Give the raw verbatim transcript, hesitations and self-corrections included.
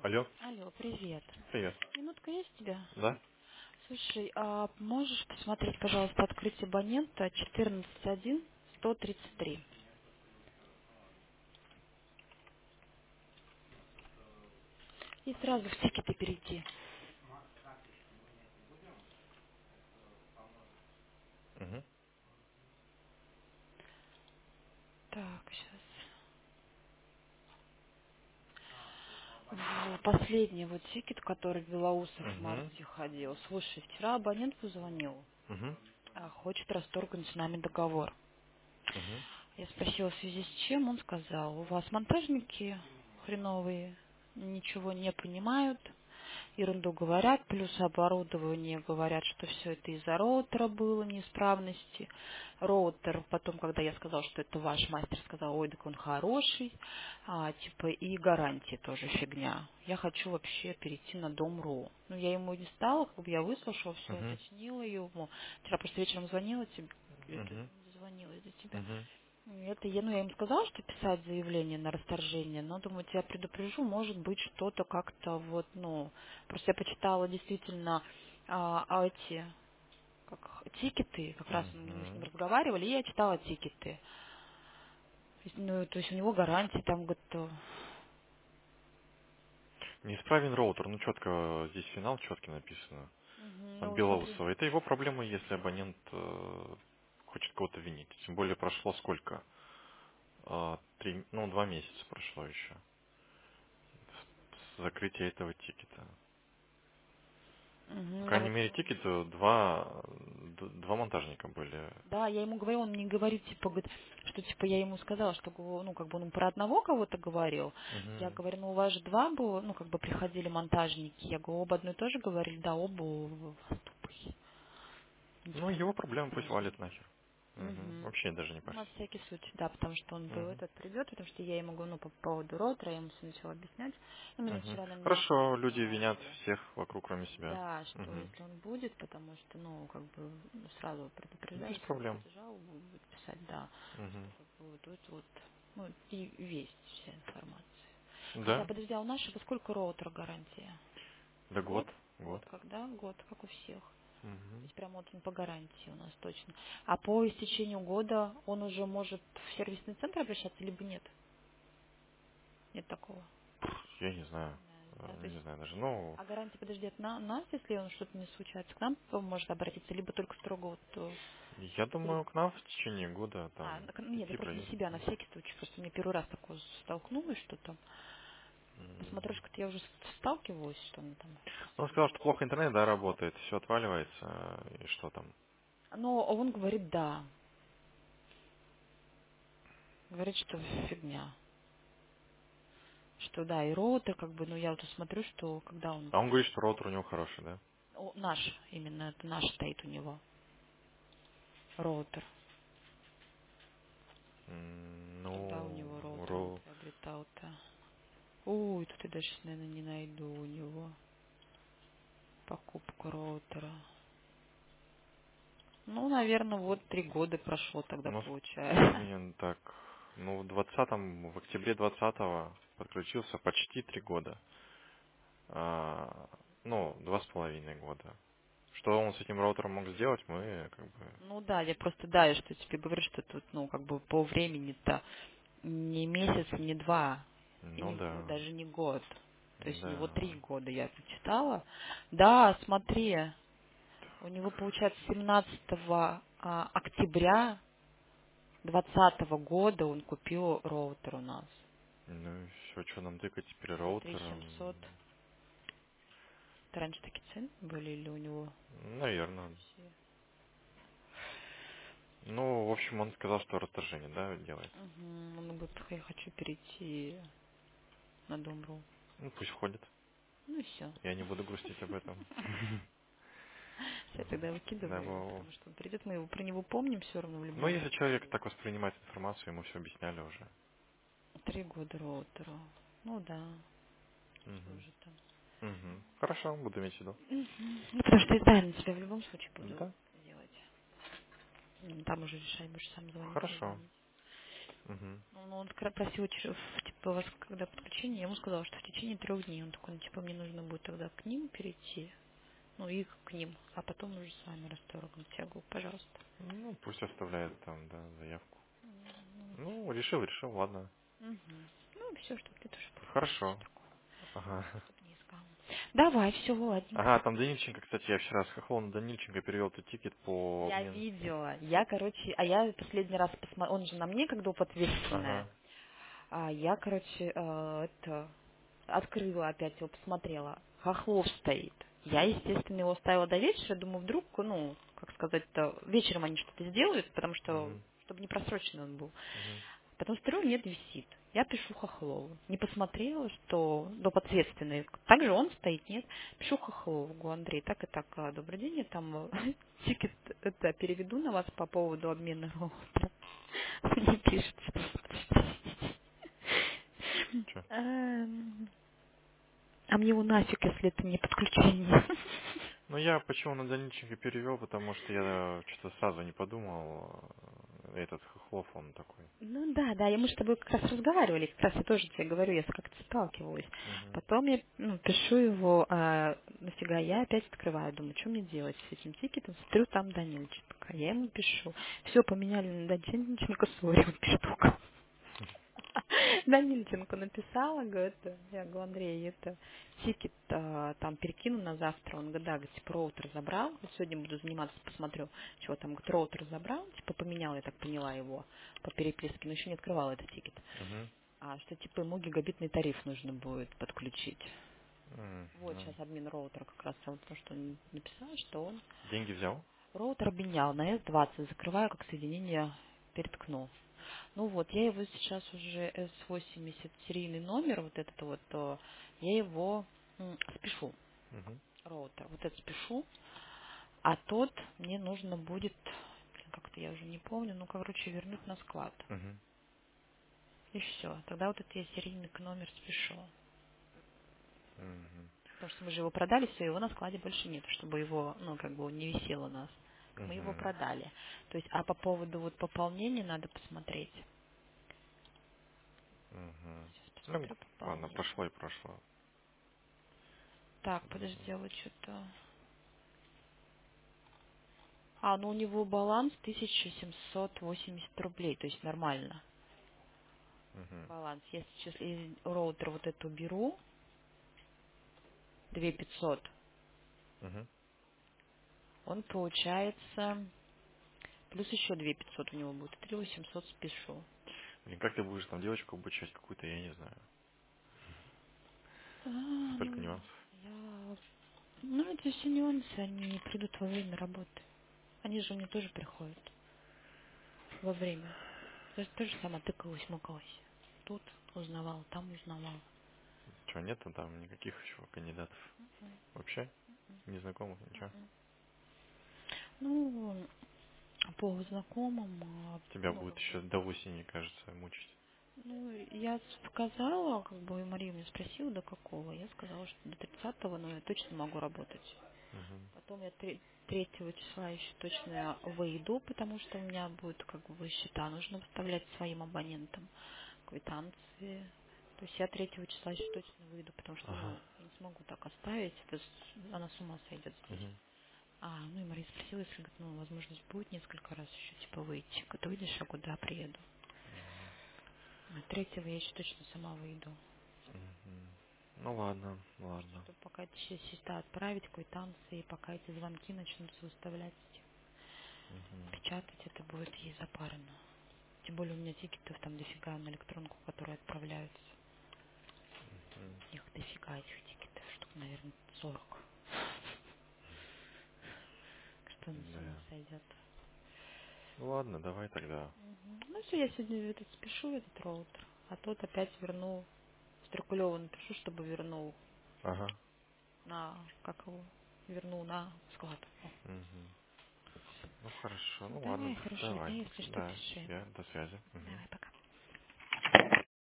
Алло, Алло, привет. привет. Минутка есть у тебя? Да? Слушай, а можешь посмотреть, пожалуйста, открыть абонента четырнадцать один сто тридцать три и сразу в тикеты перейти. Угу. Так, сейчас. В последний вот тикет, который Белоусов в Угу. марте ходил. Слушай, вчера абонент позвонил, Угу. а, хочет расторгнуть с нами договор. Угу. Я спросила, в связи с чем, он сказал, у вас монтажники хреновые, ничего не понимают, ерунду говорят, плюс оборудование говорят, что все это из-за роутера было, неисправности. Роутер, потом, когда я сказала, что это ваш мастер, сказал, ой, так он хороший, а, типа, и гарантии тоже фигня. Я хочу вообще перейти на Дом.ру. Ну, я ему не стала, как бы я выслушала, все Угу. уточнила ему. Вчера просто вечером звонила тебе, это, Угу. звонила из-за тебя. Угу. Это я, ну, я им сказала, что писать заявление на расторжение, но, думаю, тебя предупрежу, может быть, что-то как-то вот, ну, просто я почитала действительно а, а эти, как, тикеты, как раз мы с ним Угу. разговаривали, и я читала тикеты. То есть, ну, то есть у него гарантии там где-то. Неисправен роутер, ну четко, здесь финал четко написано. Мгм, От ну, смотри. Белоусова. Это его проблема, если абонент э, хочет кого-то винить. Тем более прошло сколько? А, три, ну, два месяца прошло еще. С закрытия этого тикета. По Мгм, ну, крайней вот, мере, ну, тикета два, д- два монтажника были. да, я ему говорю, он мне говорит, типа, говорит, что, типа, я ему сказала, что, говорю, ну, как бы он про одного кого-то говорил. Я Угу. говорю, ну, у вас же два было, ну, как бы приходили монтажники. Я говорю, оба одно и то же говорили, да, оба у вас тупые. Ну, его Непонятные проблема пусть валит монтажники. нахер. Мгм. Угу. Вообще даже не Ну, на парься. всякий случай, да, потому что он был Мгм. этот придет, потому что я ему говорю, ну, по поводу роутера, я ему все начала объяснять. Ну, меня Мгм. вчера на меня Хорошо, люди винят уговаривали. всех вокруг, кроме себя. Да, что Мгм. если он будет, потому что, ну, как бы ну, сразу предупреждаю, Без если он проблем. будет жалобу будет писать, да, что Мгм. как бы вот, вот, вот, ну, и весть вся информация. Хотя, Да, подожди, а у нашего сколько роутера гарантия? да Год? год, Год, год. когда? Год, как у всех. То Мгм. есть прям вот он по гарантии у нас точно. А по истечению года он уже может в сервисный центр обращаться, либо нет? Нет такого. Я не знаю. Не знаю, да? Э, То Не есть, знаю даже. Ну, а гарантия, подожди, от на- нас, если он что-то не случается, к нам он может обратиться, либо только строго вот э, я думаю, к нам в течение года, А, там, ну, к- нет, я идти просто для проверить. себя, на всякий случай. Просто мне первый раз такое столкнулась, что там. М. Посмотришь, как я уже с- сталкивалась, что она там Он просила. сказал, что плохо интернет, да, работает, все отваливается, э, и что там. Но он говорит, да. Говорит, что фигня. Что да, и роутер, как бы, ну я вот смотрю, что когда он... А он говорит, что роутер у него хороший, да? О, наш, именно, это наш стоит у него. Роутер. М, Когда у Ну, него роутер он ро... приобретал-то? Ой, тут я даже, наверное, не найду у него покупку роутера. Ну, наверное, вот три года прошло у тогда, нас получается. повинен так, ну, в двадцатом, в октябре двадцатого подключился почти три года. А, ну, два с половиной года. Что он с этим роутером мог сделать, мы как бы... Ну да, я просто, да, я что тебе говорю, что тут, ну, как бы по времени-то не месяц, не два, и Ну не, да, г- даже не год. То есть у него три да. года я прочитала. Да, смотри, у него, получается, семнадцатого а, октября двадцатого года он купил роутер у нас Ну и все, что нам тыкать теперь за три роутером? семьсот. Это раньше такие цены были или у него Наверное. вообще? Ну, в общем, он сказал, что расторжение, да, делает. Угу, он говорит, я хочу перейти на Дом.ру. Ну, пусть входит. Ну и все. Я не буду грустить об этом. Я тогда Да, выкидываю его, во- потому что он придет, мы его про него помним все равно в ну, любом если человек случае. так воспринимает информацию, ему все объясняли уже. Три года роутеру. Ну да, что Угу. же там. Угу. Хорошо, буду иметь в виду. Мгм. Ну, потому что я на тебя в любом случае буду Да, делать. М, Там уже решай, будешь сам звонить, не хорошо. звонить. Угу. Ну, он скоро просил, че- в- типа, вас когда подключение, я ему сказала, что в течение трех дней. Он такой, ну, типа, мне нужно будет тогда к ним перейти, ну, и к ним, а потом уже с вами расторгнуть. Я говорю, пожалуйста. Ну, пусть оставляет там, да, заявку. Ну, Ну, решил, решил, ладно. мгм. Ну, все, что ты тоже Хорошо. больше такого, Ага. чтобы не искал. Давай, все, ладненько. Ага, там Данильченко, кстати, я вчера с Хохлом на Данильченко перевел этот тикет по Я обмену. видела. Я, короче, а я последний раз посмотрела, он же на мне как доп. Ответственная. Ага. А я, короче, э, это, открыла опять его, посмотрела. Хохлов стоит. Я, естественно, его ставила до вечера. Думаю, вдруг, ну, как сказать-то, вечером они что-то сделают, потому что, Угу. чтобы не просроченный он был. Угу. Потом смотрю, нет, висит. Я пишу Хохлову. Не посмотрела, что доп. Ответственный. Также он стоит, нет. Пишу Хохлову, говорю, Андрей, так и так, а, добрый день, я там э, тикет это переведу на вас по поводу обмена роутера. Мне пишет, что Че? эм, а мне его нафиг, если это не подключение. Ну, я почему на Данильченко перевел, потому что я что-то сразу не подумал. э, Этот Хохлов, он такой. Ну да, да, и мы с тобой как раз разговаривали, как раз я тоже тебе говорю, я как-то сталкивалась. Угу. Потом я ну, пишу его, а, нафига я опять открываю, думаю, что мне делать с этим тикетом, смотрю, там Данильченко, я ему пишу. Все, поменяли на Данильченко, сори, он пишет только. Данильченко написала, говорит, я говорю, Андрей, это тикет а, там перекину на завтра. Он говорит, да, говорит, типа роутер забрал. Вот сегодня буду заниматься, посмотрю, чего там, говорит, роутер забрал, типа поменял, я так поняла его по переписке, но еще не открывала этот тикет. Угу. А что типа ему гигабитный тариф нужно будет подключить. М, Вот ну, сейчас админ роутера как раз вот то, что он написал, что он деньги взял? роутер обменял на эс двадцать, закрываю как соединение переткнул. Ну вот, я его сейчас уже эс восемьдесят серийный номер, вот этот вот, э, я его м, спешу, Угу. роутер, вот этот спешу, а тот мне нужно будет, блин, как-то я уже не помню, ну, короче, вернуть на склад. Угу. И все, тогда вот этот я серийный номер спешу. Угу. Потому что мы же его продали, все, его на складе больше нет, чтобы его, ну, как бы он не висел у нас. Мы его Угу. продали. То есть, а по поводу вот пополнения надо посмотреть. Угу. Сейчас Ну, посмотрю ладно, пополнение. прошло и прошло. Так, подожди, а вот что-то... А, ну у него баланс тысяча семьсот восемьдесят рублей, то есть нормально. Угу. Баланс. Я сейчас из роутер вот эту беру, две тысячи пятьсот, Угу. он получается, плюс еще две тысячи пятьсот у него будет, три тысячи восемьсот спешу. Блин, как ты будешь там девочку обучать какую-то, я не знаю. А, Столько ну, нюансов. я... Ну, это все нюансы, они придут во время работы. Они же мне тоже приходят во время. Я же тоже сама тыкалась, мыкалась. Тут узнавала, там узнавала. Чего, нету там никаких еще кандидатов? Вообще? Незнакомых, ничего? Ну, по знакомым, а, Тебя ну, будет как бы, еще до осени, кажется, мучить. ну, я сказала, как бы, и Мария меня спросила, до какого. Я сказала, что до тридцатого, но я точно могу работать. Угу. Потом я три- третьего числа еще точно выйду, потому что у меня будет, как бы, счета нужно выставлять своим абонентам, квитанции. То есть я третьего числа еще точно выйду, потому что, Ага. ну, я не смогу так оставить, это с- она с ума сойдет здесь. Угу. А, ну и Мария спросила, если, говорит, ну, возможность будет несколько раз еще, типа, выйти. Говорит, выйдешь, а куда приеду? А третьего я еще точно сама выйду. Угу. Ну ладно, ладно. Чтобы пока эти все счета отправить, квитанции, пока эти звонки начнутся выставлять, Угу. печатать, это будет ей запарено. Тем более у меня тикетов там дофига на электронку, которые отправляются. Их дофига этих тикетов, штук, наверное, сорок. Что она с ума Да. сойдет. Ну ладно, давай тогда. Мгм. Ну все, я сегодня этот спешу, этот роутер. А тот опять вернул. Строкулеву напишу, чтобы вернул Ага. на, как его, вернул на склад. О. Угу. Ну хорошо, Ну ну ладно, давай, хорошего давай. дня, если что, Да, пиши. тебе, до связи. Угу. Давай, пока.